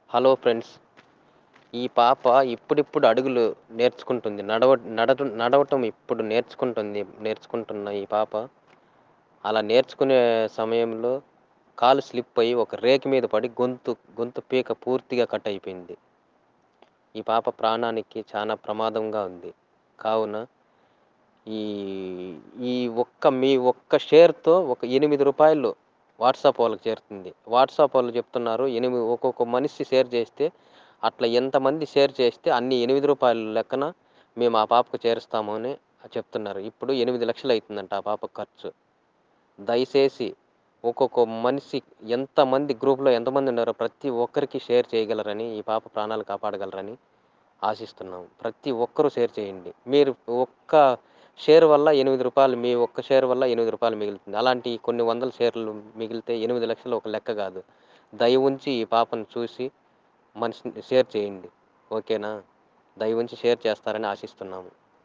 Hello friends. ఈ పాప ఇప్పుడిప్పుడు అడుగులు నేర్చుకుంటుంది. నడవటం ఇప్పుడు నేర్చుకుంటున్న ఈ పాప అలా నేర్చుకునే సమయంలో కాలు స్లిప్ అయ్యి ఒక రేకు మీద పడి గొంతు పీక పూర్తిగా కట్ అయిపోయింది. ఈ పాప ప్రాణానికి చాలా ప్రమాదంగా ఉంది. కావున ఈ ఈ మీ ఒక్క షేర్‌తో ఒక రూ. 8 వాట్సాప్ వాళ్ళకి చేరుతుంది. వాట్సాప్ వాళ్ళు చెప్తున్నారు ఒక్కొక్క మనిషి షేర్ చేస్తే అట్లా ఎంతమంది షేర్ చేస్తే అన్ని రూ. 8 లెక్కన మేము ఆ పాపకు చేరుస్తాము అని చెప్తున్నారు. ఇప్పుడు 8,00,000 అయితుందంట ఆ పాప ఖర్చు. దయచేసి ఒక్కొక్క మనిషి ఎంతమంది గ్రూప్‌లో ఎంతమంది ఉన్నారో ప్రతి ఒక్కరికి షేర్ చేయగలరని, ఈ పాప ప్రాణాలు కాపాడగలరని ఆశిస్తున్నాం. ప్రతి ఒక్కరూ షేర్ చేయండి. మీరు ఒక్క షేర్ వల్ల రూ. 8 మీ ఒక్క షేర్ వల్ల రూ. 8 మిగులుతుంది. అలాంటి కొన్ని వందల షేర్లు మిగిలితే 8,00,000 ఒక లెక్క కాదు. దయ ఉంచి ఈ పాపను చూసి మనిషిని షేర్ చేయండి. ఓకేనా? దయ ఉంచి షేర్ చేస్తారని ఆశిస్తున్నాము.